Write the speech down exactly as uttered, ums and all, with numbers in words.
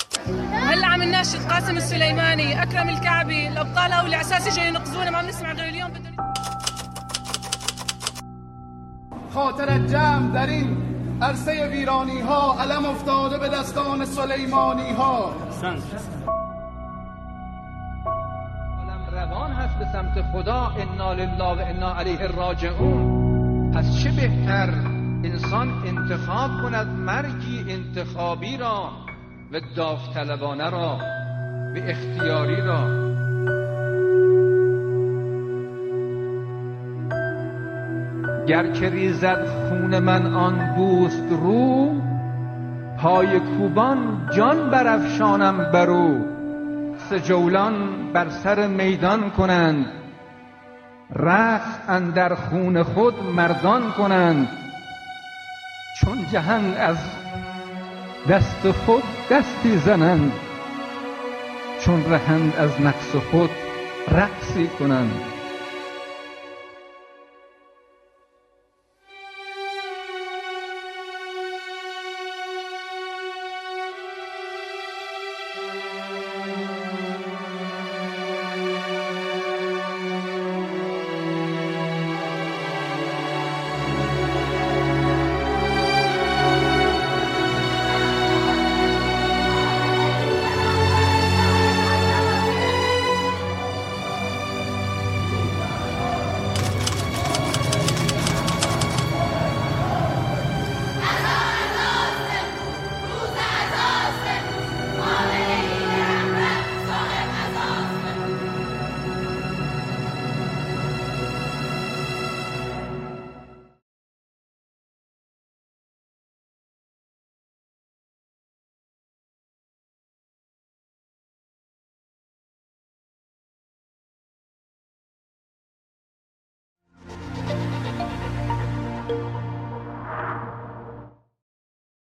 هلا عم نناشد قاسم السليماني، اكرم الكعبي، الابطال هؤلاء على اساس اجوا ينقذونا، ما بنسمع غير اليوم بدهم. خاطر جمع در این عرصه ویرانی ها علم افتاده به دستان سلیمانی ها. روان هست به سمت خدا، انا لله و انا الیه راجعون. پس چه بهتر انسان انتخاب کند مرگی انتخابی را و داوطلبانه را و اختیاری را. گر که ریزد خون من آن دوست رو، پای کوبان جان برافشانم برو. جولان بر سر میدان کنند، رقص اندر خون خود مردان کنند. چون جهان از دست خود دستی زنند، چون رهند از نفس خود رقصی کنند.